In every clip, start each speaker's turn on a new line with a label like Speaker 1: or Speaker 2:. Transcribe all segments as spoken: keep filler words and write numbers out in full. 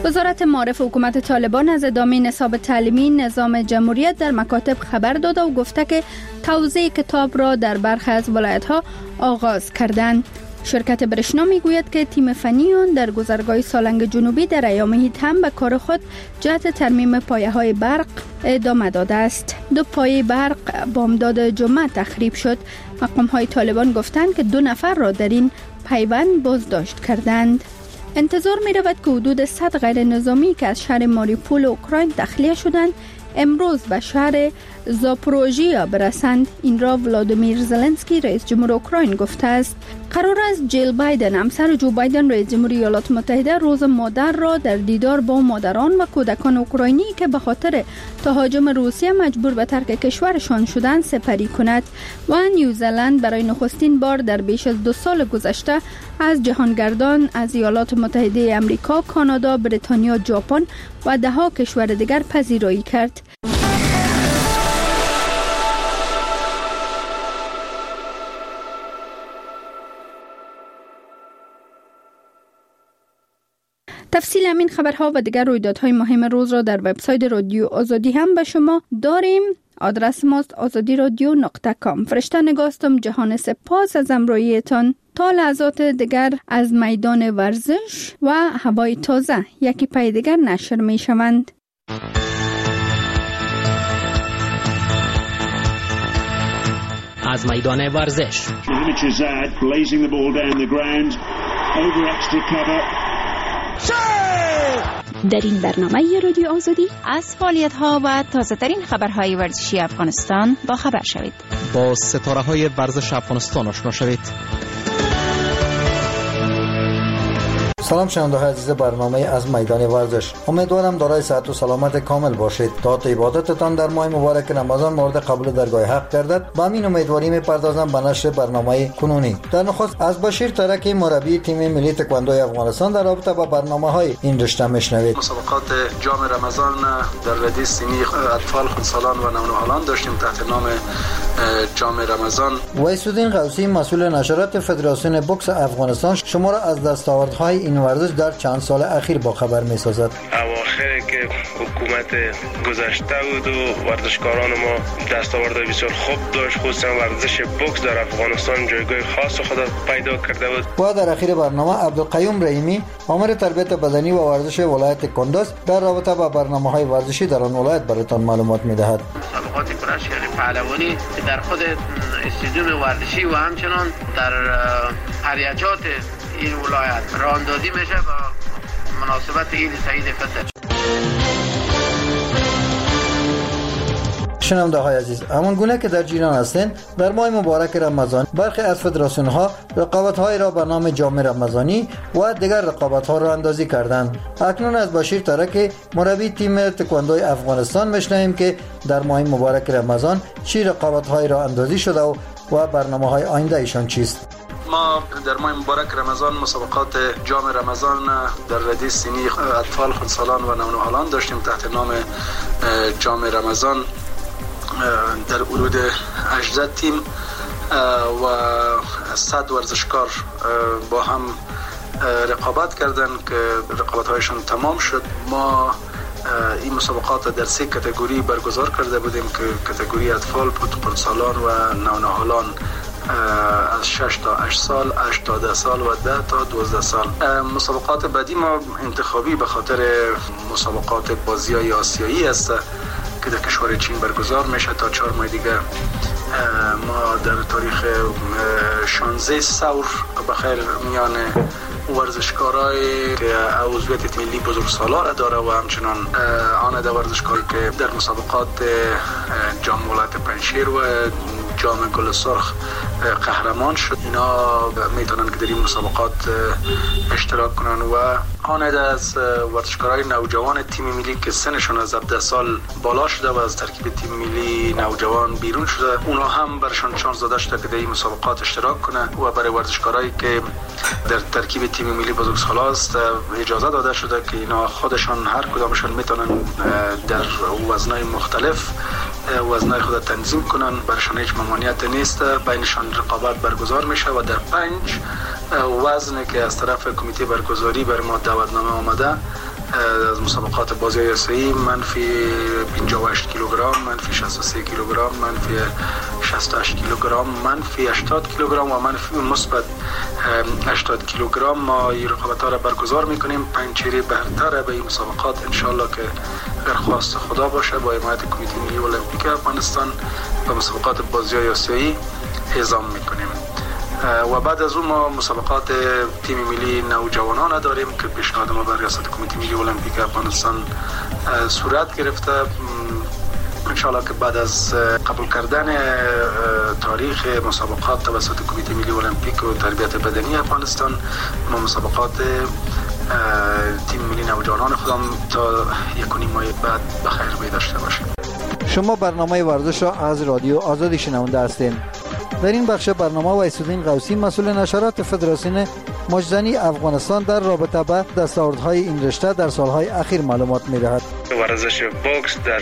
Speaker 1: وزارت معارف حکومت طالبان از ادامه نصاب تعلیمی نظام جمهوریت در مکاتب خبر داده و گفته که توزیع کتاب را در برخی از ولایت‌ها آغاز کردند. شرکت برشنا میگوید که تیم فنی آن در گذرگاه سالنگ جنوبی در ایام هیت هم به کار خود جهت ترمیم پایه‌های برق ادامه داده است. دو پایه برق بامداد جمعه تخریب شد. مقام‌های طالبان گفتند که دو نفر را در این پیوند بازداشت کردند. انتظار می رود که حدود صد غیر نظامی که از شهر ماریوپول اوکراین تخلیه شدند امروز به شهر زاپوروژیا برسند. این را ولادیمیر زلنسکی رئیس جمهور اوکراین گفته است. قرار است جیل بایدن همسر جو بایدن رئیس جمهوری ایالات متحده روز مادر را در دیدار با مادران و کودکان اوکراینی که به خاطر تهاجم روسیه مجبور به ترک کشورشان شدند سپری کند. و نیوزلند برای نخستین بار در بیش از دو سال گذشته از جهانگردان از ایالات متحده آمریکا، کانادا، بریتانیا، ژاپن و ده ها کشور دیگر پذیرایی کرد. تفصیل همین خبرها و دیگر رویدادهای مهم روز را در وبسایت رادیو آزادی هم به شما داریم. آدرس ماست آزادی رادیو نقطه کام. فرشته نگاستم. جهان سپاس از همراهیتان. تا لحظات دیگر از میدان ورزش و هوای تازه یکی پای دیگر نشر می شوند.
Speaker 2: از میدان ورزش
Speaker 3: در این برنامه رادیو آزادی از فعالیت‌ها و تازه‌ترین خبرهای ورزشی افغانستان با خبر شوید.
Speaker 2: با ستاره‌های ورزش افغانستان آشنا شوید.
Speaker 4: سلام شنونده‌های عزیز برنامه از میدان ورزش. امیدوارم دارای صحت و سلامت کامل باشید. تا عبادتتان در ماه مبارک رمضان مورد قبول درگاه حق گردد. با همین امیدواری می‌پردازم به نشر برنامه کنونی. در نخست از بشیر ترکی مربی تیم ملی تکواندوی افغانستان در رابطه با برنامه‌های این رشته میشنوید.
Speaker 5: مسابقات جام رمضان در ردیف سینی اطفال، خردسالان و نوجوانان داشتیم تحت نام جام رمضان.
Speaker 4: ویسودین قوسی مسئول نشرات فدراسیون بوکس افغانستان شما را از دستاوردهای این ورزش در چند سال اخیر با خبر می‌سازد.
Speaker 6: اواخر که حکومت گذشته بود و ورزشکاران ما دستاورد بسیار خوب داشت، خصوصا ورزش بوکس در افغانستان جایگاه خاص خود پیدا کرده بود.
Speaker 4: و در اخیر برنامه عبدالقیوم رحیمی مامور تربیت بدنی و ورزش ولایت کندوز در رابطه با برنامه‌های ورزشی در آن ولایت براتان معلومات می‌دهد.
Speaker 7: مسابقات کرش یعنی پهلوانی در خود استادیوم ورزشی و همچنان در هریجات این ولایت راندازی میشه با مناسبت عید سعید فطر.
Speaker 4: شنونده های عزیز، همان گونه که در جیران هستند در ماه مبارک رمضان برخی از فدراسیون ها رقابت های را به نام جام رمضانی و دیگر رقابت ها را اندازی کردند. اکنون از بشیر ترکی مربی تیم تکواندوی افغانستان میشنویم که در ماه مبارک رمضان چی رقابت های را اندازی شده و و برنامه های آینده ایشان چیست.
Speaker 5: ما در ماه مبارک رمضان مسابقات جام رمضان در ردیف سینی اطفال، خردسالان و نوجوانان داشتیم تحت نام جام رمضان. در حدود هجده تیم و صد ورزشکار با هم رقابت کردند که رقابت هایشان تمام شد. ما این مسابقات در سه کاتگوری برگزار کرده بودیم که کاتگوری اطفال بود، خردسالان و نوجوانان از شش تا هشت سال، هشت تا ده سال و ده تا دوازده سال. مسابقات بعدی ما انتخابی به خاطر مسابقات بازی‌های آسیایی است که در کشور چین برگزار میشه تا چهار ماه دیگه. ما در تاریخ شانزده سور بخیر میان ورزشکارای که عضویت ملی بزرگسالار داره و همچنان آن ورزشکاری که در مسابقات جام ولایت پنجشیر و جام گل سرخ قهرمان شد، اینا میتونن که در این مسابقات اشتراک کنن. و آن از ورزشکارای نوجوان تیم ملی که سنشون از هفده سال بالا شده و از ترکیب تیم ملی نوجوان بیرون شده، اونا هم برشان شانس داده شده که در این مسابقات اشتراک کنه. و برای ورزشکارایی که در ترکیب تیم ملی بزرگسالان است اجازه داده شده که اینا خودشان هر کدامشان میتونن در وزنای مختلف وزنای خود تنظیم کنن، برشان هیچ ممانعت نیست. بینشان رقابت برگزار میشه و در پنج وزن که از طرف کمیته برگزاری بر ما دعوتنامه آمده از مسابقات بازی آسیایی منفی پنجاه و هشت کیلوگرم، منفی شصت و سه کیلوگرم، منفی شصت و هشت کیلوگرم، منفی هشتاد کیلوگرم و منفی مثبت هشتاد کیلوگرم ما این رقابت‌ها را برگزار می‌کنیم. پنجچهره برتر به این مسابقات ان شاءالله که اگر خواست خدا باشه با حمایت کمیته ملی المپیک افغانستان به مسابقات بازی آسیایی اعزام می‌کنیم. و بعد از اون ما مسابقات تیم ملی نوجوانان داریم که پیشنهاد ما بر ریاست کمیته ملی المپیک افغانستان صورت گرفته. انشاءالله که بعد از قبول کردن تاریخ مسابقات توسط کمیته ملی المپیک و تربیت بدنی افغانستان ما مسابقات تیم ملی نوجوانان خودم تا یک و نیم ماه بعد بخیر روی داشته باشیم.
Speaker 4: شما برنامه ورزش را از رادیو آزادی شنونده هستین. در این بخش برنامه ویسودین قوسی مسئول نشرات فدراسیون مجزنی افغانستان در رابطه با دستاوردهای این رشته در سالهای اخیر معلومات می‌دهد.
Speaker 6: ورزش بوکس در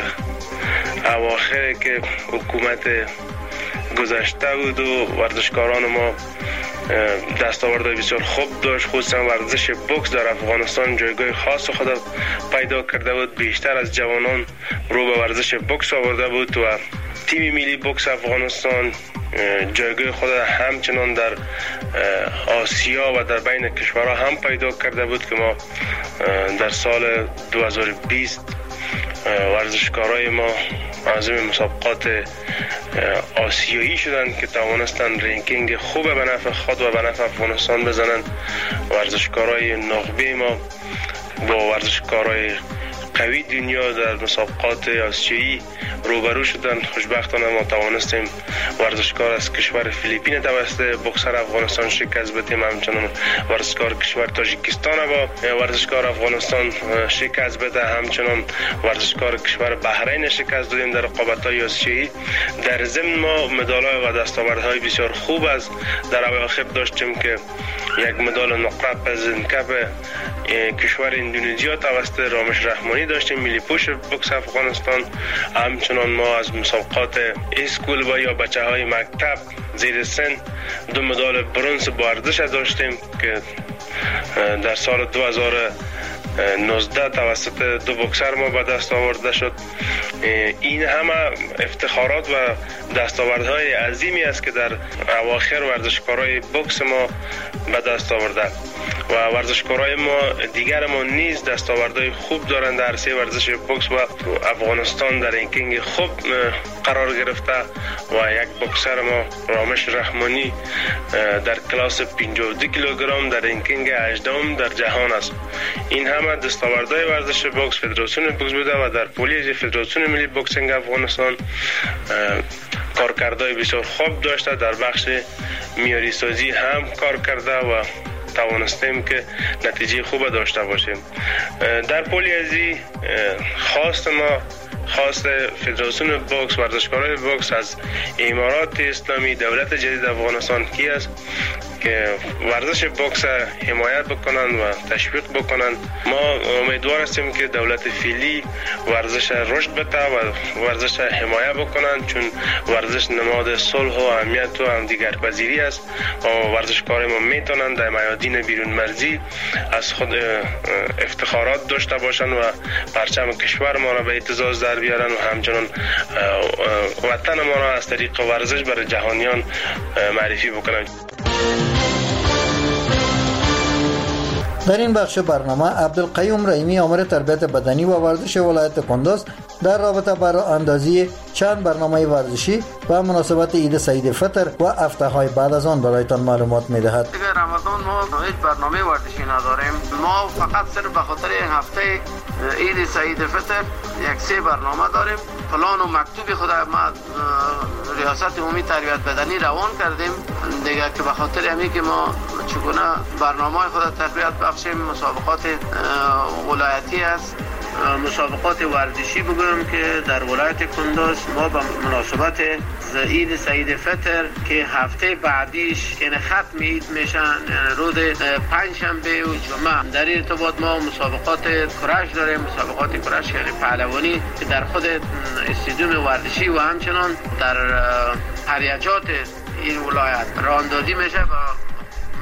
Speaker 6: اواخر که حکومت گذشته بود و ورزشکاران ما دستاوردهای بسیار خوب داشت، خصوصا ورزش بوکس در افغانستان جایگاه خاص خود پیدا کرده بود. بیشتر از جوانان رو به ورزش بوکس آورده بود و تیم ملی بوکس افغانستان جایگاه خود همچنان در آسیا و در بین کشورها هم پیدا کرده بود که ما در سال دو هزار و بیست ورزشکارای ما عازم مسابقات آسیایی شدند که توانستند رنکینگ خوب به نفع خود و به نفع افغانستان بزنند. ورزشکارای نخبه ما با ورزشکارای قوی دنیا در مسابقات آسیایی روبرو شدند. خوشبختانه ما توانستیم ورزشکار از کشور فیلیپین توسط بوکسر افغانستان شکست بدیم، همچنان ورزشکار کشور تاجیکستان با ورزشکار افغانستان شکست بده، همچنان ورزشکار کشور بحرین شکست دادیم در رقابت‌های آسیایی. در ضمن ما مدال‌ها و دستاوردهای بسیار خوب از در اواخر داشتیم که یک مدال نقره پزنکپ کشور اندونزیا توسط رامش رحمانی داشتیم، ملی پوش بوکس افغانستان. همچنان ما از مسابقات اسکول و یا بچه های مکتب زیر سن دو مدال برنز با ارزش داشتیم که در سال دو هزار و نوزده توسط دو بوکسر ما به دست آورده شد. این همه افتخارات و دستاوردهای عظیمی است که در اواخر ورزشکارای بوکس ما به دست آورده و ورزشکارای ما دیگر ما نیز دستاوردهای خوب دارند در عرصه ورزش بوکس و افغانستان در رنکینگ خوب قرار گرفته و یک بوکسر ما رامش رحمانی در کلاس پنجاه و دو کیلوگرم در رنکینگ هجدهم در جهان است. این همه دستاوردهای ورزش بوکس فدراسیون بوکس بوده و در پولیس فدراسیون ملی بوکسینگ افغانستان کارکردهای بسیار خوب داشته. در بخش معیاری سازی هم کار کرده و توانستیم که نتیجه خوب داشته باشیم. در پولیازی خواست ما خواست فدراسیون بوکس ورزشکارای بوکس از امارات اسلامی دولت جدید افغانستان کی است که ورزش بوکس حمایت بکنند و تشویق بکنند. ما امیدوار هستیم که دولت فعلی ورزش رشد بده و ورزش حمایت بکنند، چون ورزش نماد صلح و امنیت و همدیگرپذیری است و ورزشکارای ما میتونند در میادین بیرون مرزی از خود افتخارات داشته باشند و پرچم کشور ما را به اعتزاز در بیارن و همچنان وطن ما را از طریق ورزش برای جهانیان معرفی بکنند.
Speaker 4: در این بخش برنامه عبدالقیوم رحیمی آمر تربیت بدنی و ورزش ولایت کندوز در رابطه با راه اندازی چند برنامه ورزشی و مناسبت عید سعید فطر و هفته‌های بعد از آن برایتان معلومات می‌دهد.
Speaker 7: دیگه رمضان ما هیچ برنامه ورزشی نداریم. ما فقط صرف به خاطر هفته عید سعید فطر یک سه برنامه داریم. پلان و مکتوب خود ما ریاست عمومی تربیت بدنی روان کردیم دیگه که به خاطر همین که ما چگونه برنامه خود تربیت بخشیم. مسابقات ولایتی است، مسابقات ورزشی بگویم که در ولایت کندوز ما به مناسبت عید سعید فطر که هفته بعدیش یعنی ختم عید میشن روز پنجشنبه و جمعه، در این ارتباط ما مسابقات کرش داریم. مسابقات کرش یعنی پهلوانی که در خود استادیوم ورزشی و همچنان در هریجات این ولایت راه اندازی میشه و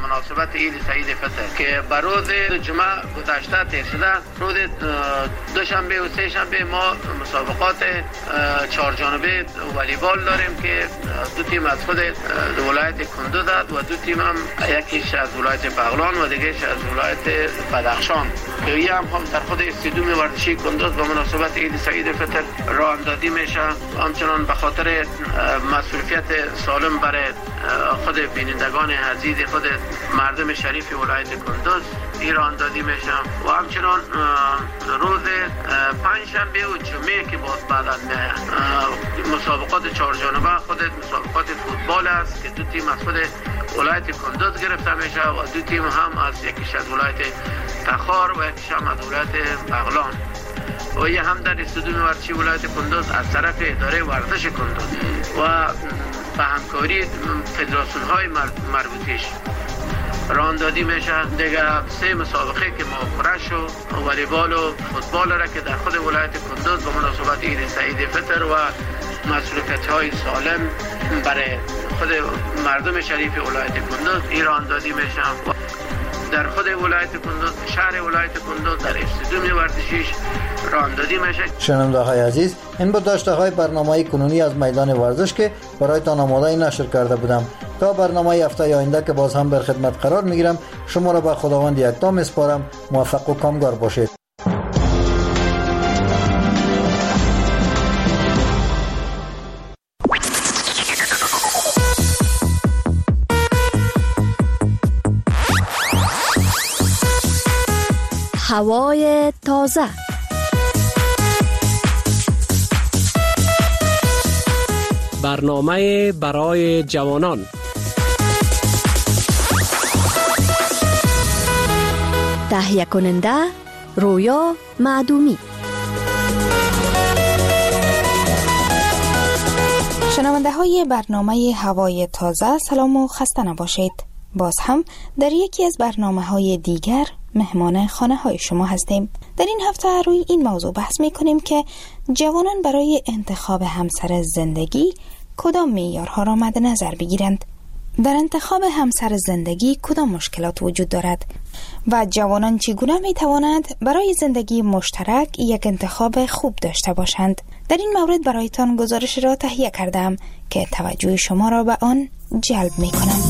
Speaker 7: مناسبت عید سعید فطر که بر روز جمعه گذشته تیر شده، روز دوشنبه و سه شنبه ما مسابقات چهار جانبه والیبال داریم که دو تیم از خود ولایت کندوز و دو تیم هم یکیش از ولایت بغلان و دیگه‌اش از ولایت بدخشان که این هم در خود استادیوم ورزشی کندوز به مناسبت عید سعید فطر راه اندازی میشه. همچنان به خاطر مسئولیت سالم برای خود بینندگان عزیز خود مردم شریف ولایت کندوز این راه اندازی میشه و همچنان روز پنجشنبه و جمعه که باز بعدا مسابقات چهار جانبه خود مسابقات فوتبال است که دو تیم از خود ولایت کندوز گرفته میشه و دو تیم هم از یکیش از ولایت تخار و یکیش هم از ولایت بغلان و یه هم در استادیوم ورزشی ولایت کندوز از طرف اداره ورزش کندوز و به همکاری فدراسیون های مربوطش راه اندازی میشه. دیگه سه مسابقه که ما کرش و والیبال و فوتبال را که در خود ولایت کندوز به مناسبت عید سعید فطر و مسئولیت های سالم برای خود مردم شریف ولایت کندوز این راه اندازی میشه. در خود ولایت کندوز، شهر ولایت کندوز در استادیوم ورزشیش راه اندازی میشه.
Speaker 4: شنونده های عزیز، این بود داشته های برنامه کنونی از میدان ورزش که برایتان آماده نشر کرده بودم. تا برنامه هفته آینده که باز هم در خدمت قرار میگیرم، شما را به خداوند یکتا میسپارم. موفق و کامگار باشید.
Speaker 8: هوای تازه،
Speaker 2: برنامه برای جوانان،
Speaker 8: تهیه کننده رویا معدومی.
Speaker 9: شنونده های برنامه هوای تازه، سلام و خسته نباشید. باز هم در یکی از برنامه های دیگر مهمان خانه های شما هستیم. در این هفته روی این موضوع بحث می کنیم که جوانان برای انتخاب همسر زندگی کدام معیارها را مد نظر بگیرند. در انتخاب همسر زندگی کدام مشکلات وجود دارد و جوانان چگونه می توانند برای زندگی مشترک یک انتخاب خوب داشته باشند. در این مورد برایتان گزارش را تهیه کردم که توجه شما را به آن جلب می کنم.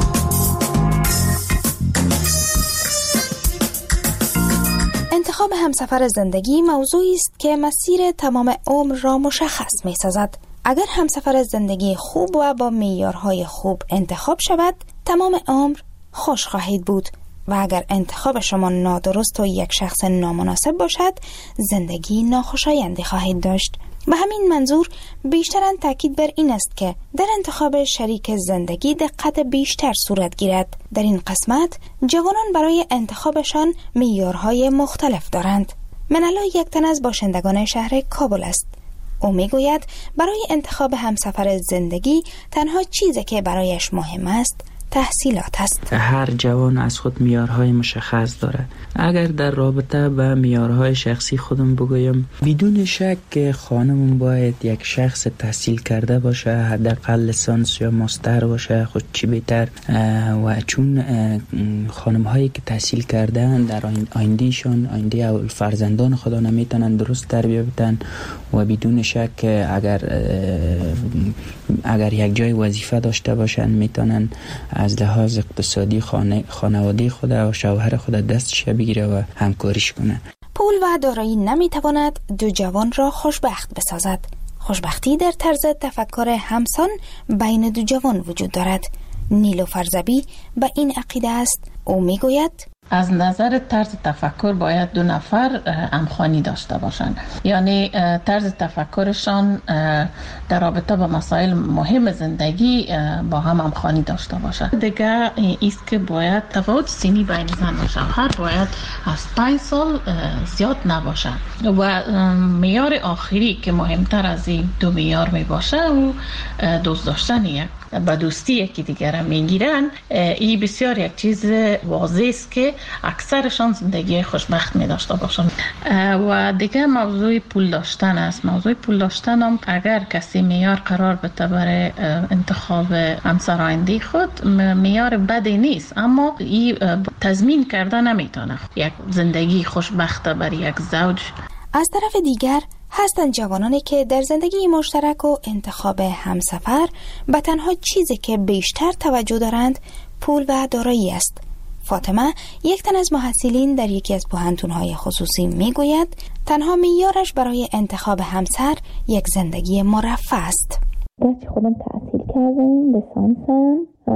Speaker 9: انتخاب همسفر زندگی موضوعی است که مسیر تمام عمر را مشخص می سازد. اگر همسفر زندگی خوب و با معیارهای خوب انتخاب شود، تمام عمر خوش خواهید بود و اگر انتخاب شما نادرست و یک شخص نامناسب باشد، زندگی ناخوشایندی خواهید داشت. به همین منظور بیشترن تاکید بر این است که در انتخاب شریک زندگی دقت بیشتر صورت گیرد. در این قسمت جوانان برای انتخابشان معیارهای مختلف دارند. منالا یک تن از باشندگان شهر کابل است. او میگوید برای انتخاب همسفر زندگی تنها چیزی که برایش مهم است تحصیلات است.
Speaker 10: هر جوان از خود معیارهای مشخص داره. اگر در رابطه با معیارهای شخصی خودم بگویم، بدون شک خانمون باید یک شخص تحصیل کرده باشه، حداقل لیسانس یا ماستر باشه، خود چی بهتر. و چون خانم هایی که تحصیل کردن در آیندهشان، آینده فرزندان خدا نمیتونن درست تربیت بدن و بدون شک اگر اگر یک جای وظیفه داشته باشن میتونن از لحاظ اقتصادی خانه خانواده خود و شوهر خود دستش بگیره و همکاریش کنه.
Speaker 9: پول و دارایی نمیتواند دو جوان را خوشبخت بسازد. خوشبختی در طرز تفکر همسان بین دو جوان وجود دارد. نیلوفر زبی به این عقیده است. او میگوید
Speaker 11: از نظر طرز تفکر باید دو نفر همخوانی داشته باشند، یعنی طرز تفکرشان در رابطه با مسائل مهم زندگی با هم همخوانی داشته باشند. دیگه ایست که باید تفاوت سنی بین زن و شوهر باید از پنج سال زیاد نباشد و معیار آخری که مهمتر از این دو معیار می باشه و دوست داشتن یک با دوستی یکی دیگر میگیرن. این بسیار یک چیز واضح است که اکثرشان زندگی خوشبخت می داشته باشند. و دیگه موضوع پول داشتن است. موضوع پول داشتن هم اگر کسی معیار قرار بده برای انتخاب همسر آینده خود، معیار بدی نیست، اما این تضمین کرده نمیتونه یک زندگی خوشبخت برای یک زوج.
Speaker 9: از طرف دیگر هستند جوانانی که در زندگی مشترک و انتخاب همسفر به تنها چیزی که بیشتر توجه دارند پول و دارایی است. فاطمه، یک تن از محصلین در یکی از پوهنتون‌های خصوصی میگوید تنها معیارش برای انتخاب همسر یک زندگی مرفه است.
Speaker 12: گرچه خودم تحصیل کردم، لیسانسم،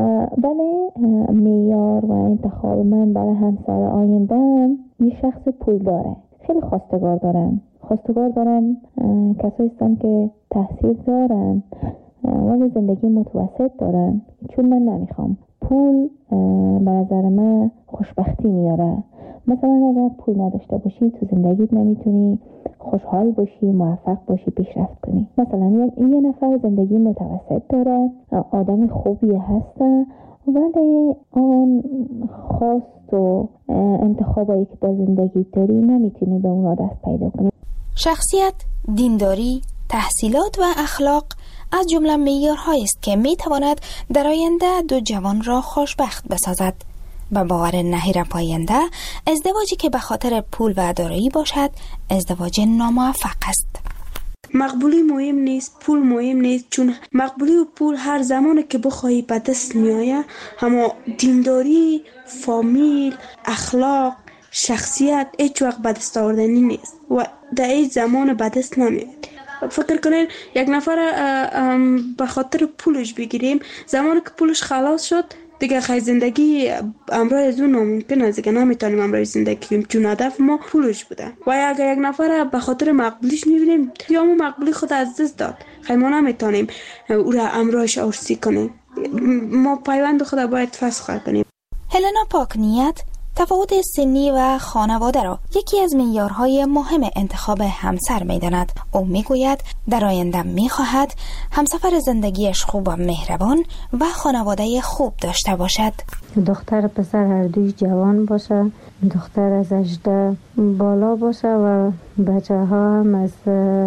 Speaker 12: ولی معیار و انتخاب من برای همسر آینده‌ام یه شخص پول داره. خیلی خواستگار دارم. خواستگار دارم کسایی هستن که تحصیل دارن ولی زندگی متوسط دارن، چون من نمیخوام. پول به نظر من خوشبختی میاره. مثلا اگر پول نداشته باشی تو زندگیت نمیتونی خوشحال باشی، موفق باشی، پیشرفت کنی. مثلا یه نفر زندگی متوسط داره، آدم خوبی هسته ولی آن خواست و انتخابایی که در زندگی داری نمیتونی به اونا دست پیدا کنی.
Speaker 9: شخصیت، دینداری، تحصیلات و اخلاق از جمله معیارهایی است که میتواند در آینده دو جوان را خوشبخت بسازد. به باور نهیر پاینده، ازدواجی که به خاطر پول و دارایی باشد ازدواج ناموفق است.
Speaker 13: مقبولی مهم نیست، پول مهم نیست، چون مقبولی و پول هر زمانی که بخواهی به دست میآید، اما دینداری، فامیل، اخلاق، شخصیت هیچ وقت به دست آوردنی نیست و در هیچ زمان به دست نمیاد. فکر کنین یک نفر به خاطر پولش بگیریم، زمانی که پولش خلاص شد دیگه خیلی زندگی امرای از اون ناممکن است، دیگه نمیتونیم امرای زندگی کنیم چون هدف ما پولش بوده. و اگر یک نفر به خاطر مقبولیش میبینیم یا اون مقبولی خود از دست داد، خیلی ما نمیتونیم او را امرایش آرسی کنیم. ما پیوند خود باید فسخ کنیم.
Speaker 9: هلنا پاکنیت تفاوت سنی و خانواده را یکی از معیارهای مهم انتخاب همسر می‌داند. او میگوید در آینده می‌خواهد همسفر زندگیش خوب و مهربان و خانواده خوب داشته باشد.
Speaker 12: دختر پسر هر دوی جوان باشه، دختر از هجده بالا باشه و بچه ها هم از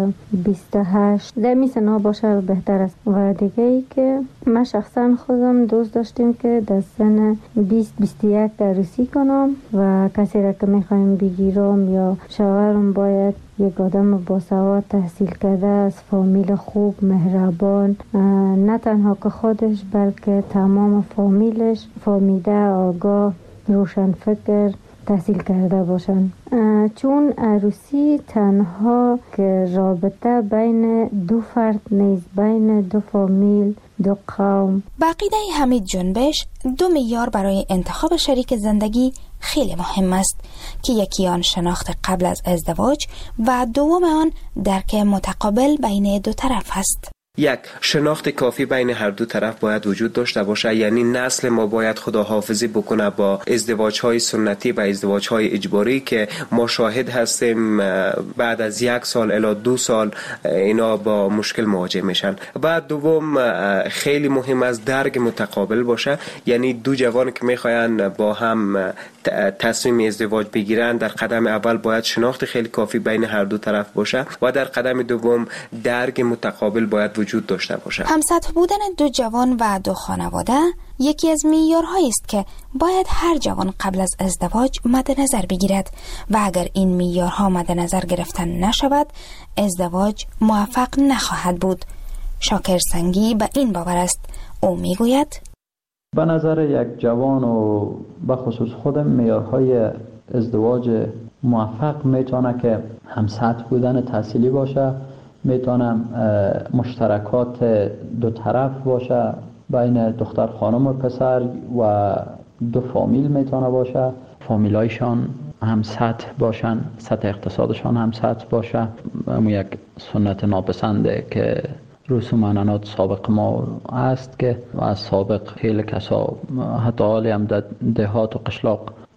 Speaker 12: بیست و هشت در می سنها باشه بهتر است. و دیگه ای که من شخصا خودم دوست داشتیم که در سن بیست بیست و یک عروسی کنم و کسی را که میخوایم بگیرم یا شوهرم باید یک آدم باسواد تحصیل کرده از فامیل خوب مهربان، نه تنها که خودش بلکه تمام فامیلش فامیده آگاه روشن فکر تحصیل کرده باشن، چون عروسی تنها که رابطه بین دو فرد نیست، بین دو فامیل، دو قوم.
Speaker 9: عقیده حمید جنبش دو معیار برای انتخاب شریک زندگی خیلی مهم است که یکی آن شناخت قبل از ازدواج و دوم آن درک متقابل بین دو طرف است.
Speaker 14: یک، شناخت کافی بین هر دو طرف باید وجود داشته باشه، یعنی نسل ما باید خداحافظی بکنه با ازدواج‌های سنتی و ازدواج‌های اجباری که ما شاهد هستیم بعد از یک سال الی دو سال اینا با مشکل مواجه میشن. بعد دوم خیلی مهم است درک متقابل باشه، یعنی دو جوان که میخواین با هم تصمیم ازدواج بگیرن در قدم اول باید شناخت خیلی کافی بین هر دو طرف باشه و در قدم دوم درک متقابل باید وجود داشته باشه.
Speaker 9: همسطح بودن دو جوان و دو خانواده یکی از معیارهایی است که باید هر جوان قبل از ازدواج مد نظر بگیرد و اگر این معیارها مد نظر گرفتن نشود ازدواج موفق نخواهد بود. شاکر سنگی به این باور است. او میگوید
Speaker 15: به نظر یک جوان و به خصوص خودم معیارهای ازدواج موفق میتونه که همسطح بودن تحصیلی باشه، میتونم مشترکات دو طرف باشه بین دختر خانم و پسر و دو فامیل میتونه باشه، فامیلایشان هم سطح باشن، سطح اقتصادشان هم سطح باشه. اما یک سنت ناپسنده که رسوم عنعنات سابق ما است که از سابق خیلی کسا حتی حالی هم در دهات و قشلاق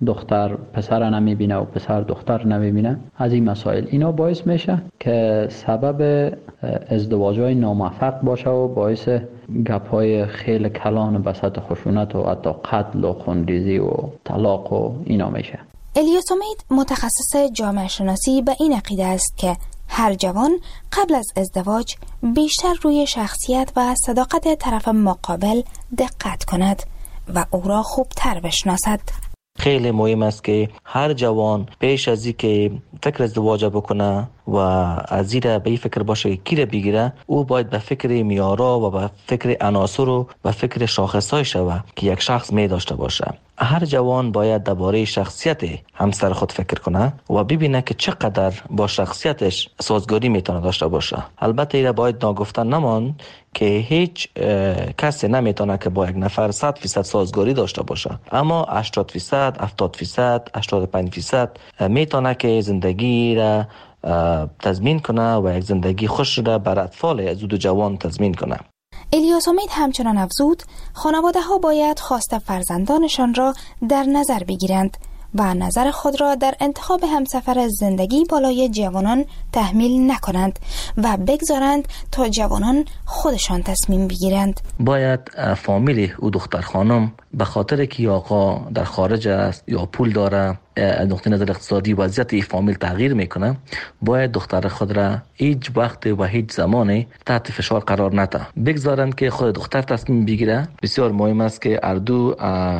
Speaker 15: دختر پسر نمیبینه و پسر دختر نمیبینه. از این مسائل اینا باعث میشه که سبب ازدواج‌های ناموفق باشه و باعث گپ‌های خیلی کلان بسط خشونت و حتی قتل و خونریزی و طلاق و اینا میشه.
Speaker 9: الیاس امید متخصص جامعه شناسی به این عقیده است که هر جوان قبل از ازدواج بیشتر روی شخصیت و صداقت طرف مقابل دقت کند و او را خوبتر بشناسد.
Speaker 16: خیلی مهم است که هر جوان پیش از اینکه فکر ازدواج بکنه و از این به این فکر باشه که کی را بگیره، او باید به فکر میارا و به فکر عناصر و به فکر شاخصهای شوه که یک شخص می داشته باشه. هر جوان باید درباره شخصیت همسر خود فکر کنه و ببینه که چقدر با شخصیتش سازگاری میتونه داشته باشه. البته اینا باید ناگفته نمان که هیچ کسی نمیتونه که با یک نفر صد فیصد سازگاری داشته باشه، اما هشتاد فیصد، هفتاد فیصد، هشتاد و پنج فیصد میتونه که زندگی را تضمین کنه و یک زندگی خوش را بر اطفال از دو جوان تضمین کنه.
Speaker 9: الیاس امید همچنان افزود خانواده ها باید خواست فرزندانشان را در نظر بگیرند و نظر خود را در انتخاب همسفر زندگی بالای جوانان تحمیل نکنند و بگذارند تا جوانان خودشان تصمیم بگیرند.
Speaker 16: باید فامیل او دختر خانم به خاطر که آقا در خارج است یا پول داره، نقطه نظر اقتصادی وضعیت این فامیل تغییر میکنه، باید دختر خود را هیچ وقت و هیچ زمانی تحت فشار قرار نده، بگذارند که خود دختر تصمیم بگیره. بسیار مهم است که هر دو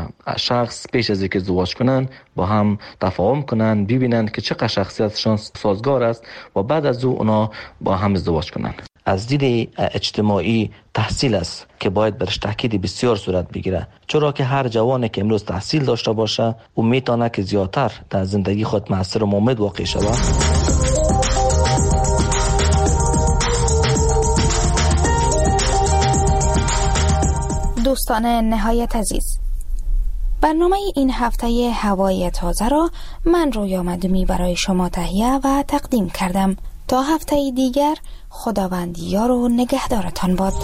Speaker 16: شخص پیش از اینکه ازدواج کنن با هم تفاهم کنن، ببینند که چقدر شخصیتشان سازگار است و بعد از او اونا با هم ازدواج کنن. از دید اجتماعی تحصیل است که باید برش تاکید بسیار صورت بگیره، چرا که هر جوانی که امروز تحصیل داشته باشه او میتونه که زیادتر در زندگی خود مؤثر و مؤمن واقع شود.
Speaker 9: دوستان نهایت عزیز، برنامه این هفته هوای تازه را من رویا مدومی برای شما تهیه و تقدیم کردم. تا هفته دیگر خداوند یار و نگهدارتان باد.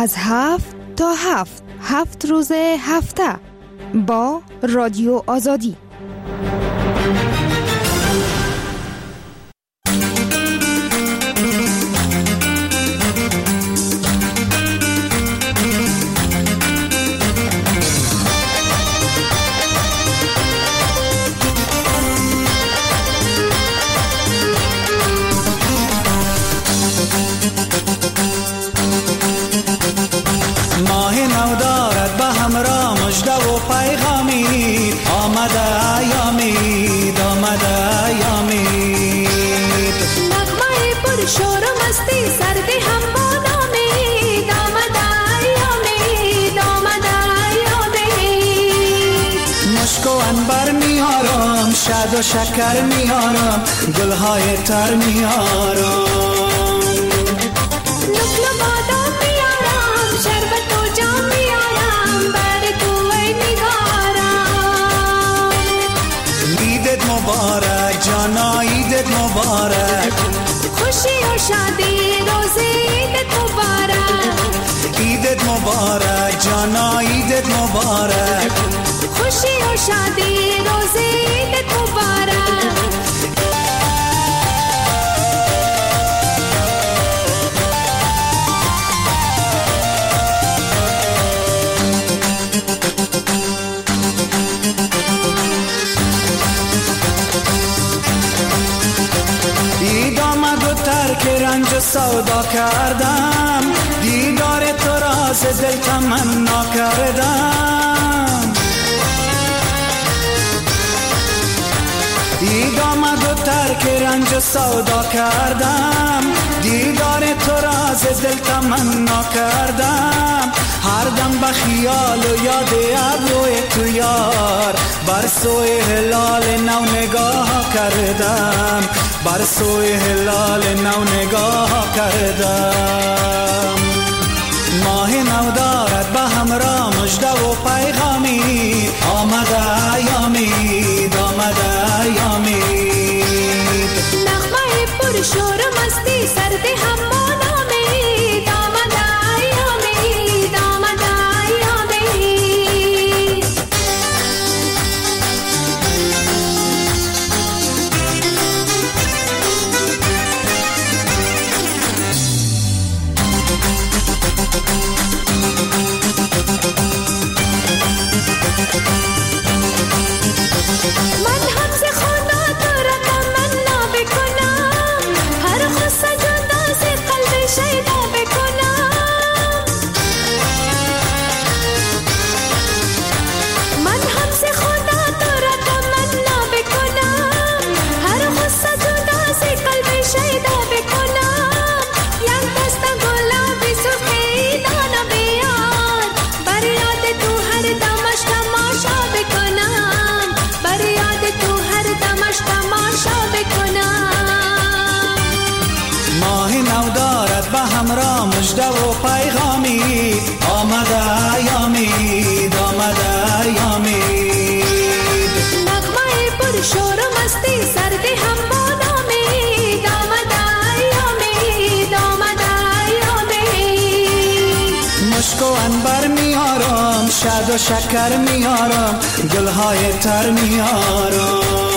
Speaker 9: از هفت تا هفت هفت روز هفته با رادیو آزادی.
Speaker 17: شاد و شکر میارم، گلهای تر میارم،
Speaker 18: نقل و بادام میارم، شربت و جام میارم، بر تو ای نگارم.
Speaker 17: عیدت مبارک جانا، عیدت مبارک،
Speaker 18: خوشی و شادی روز عیدت مبارک.
Speaker 17: عیدت مبارک جانا، عیدت مبارک،
Speaker 18: خوشی و شادی روز عیدت مبارک.
Speaker 17: عید آمد و ترک رنج و سودا کردم، دیدار تو را ز دل تمنا کردم. عید آمد و ترک رنج و سودا کردم، دیدار تو را ز دل تمنا کردم. هر دم به خیال و یاد ابروی تو یار، بر سوی هلال نو نگاه کردم، بر سوی هلال نو نگاه کردم. ماه نو دارد به همراه مژده و پیغامی، آمده ایامید، آمده ایامید.
Speaker 18: نغمه پر شور مستی سرد همان آمید، آمده ایامید، آمده ایامید. من هم ز خانه تو را تمنا بکنم، هر خواست جدا ز قلب شیدا بکنم. من هم ز خانه تو را تمنا بکنم، هر خواست جدا ز قلب شیدا بکنم. یک دست گلابی سرخی دانا بیار، بر یاد تو هر دمش تماشا بکنم، بر یاد تو هر دمش تماشا بکنم.
Speaker 17: ماه نو دارد به همراه مژده و پیغامی، آمده ایامید، آمده ایامید.
Speaker 18: نغمه پر شور و مستی سرد همان آمید، آمده ایامید، آمده ایامید.
Speaker 17: مشک و عنبر میارم، شاد و شکر میارم، گلهای تر میارم.